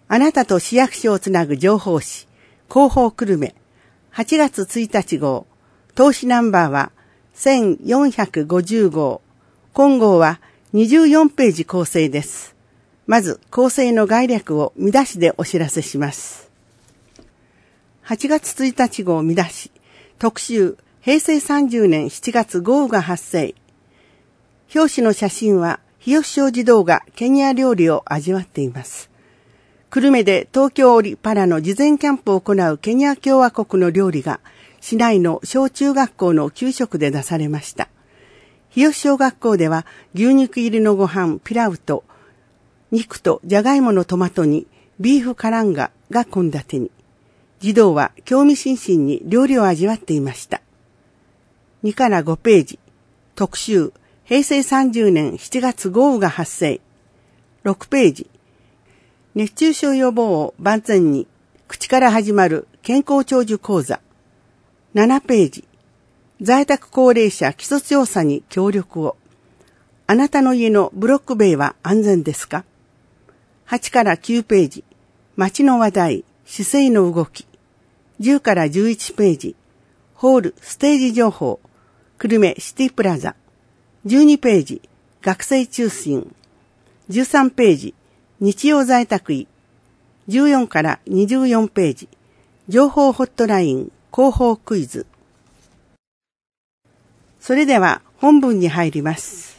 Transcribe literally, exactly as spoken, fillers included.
あなたと市役所をつなぐ情報誌、広報久留米、はちがつついたち号、投資ナンバーはせんよんひゃくごじゅうごう、今号はにじゅうよんページ構成です。まず、構成の概略を見出しでお知らせします。はちがつついたち号見出し、特集、へいせいさんじゅうねんしちがつ豪雨が発生。表紙の写真は、日吉小児童がケニア料理を味わっています。久留米で東京オリパラの事前キャンプを行うケニア共和国の料理が、市内の小中学校の給食で出されました。日吉小学校では、牛肉入りのご飯、ピラウと、肉とじゃがいものトマト煮、ビーフカランガが献立に。児童は興味津々に料理を味わっていました。にからごページ、特集、へいせいさんじゅうねんしちがつ豪雨が発生。ろくページ、熱中症予防を万全に、口から始まる健康長寿講座。ななページ、在宅高齢者基礎調査に協力を。あなたの家のブロック塀は安全ですか？はちからきゅうページ、街の話題、市政の動き。じゅうからじゅういちページ、ホール、ステージ情報、久留米シティプラザ。じゅうにページ、学生中心。じゅうさんページ、日曜在宅医。じゅうよんからにじゅうよんページ、情報ホットライン、広報クイズ。それでは本文に入ります。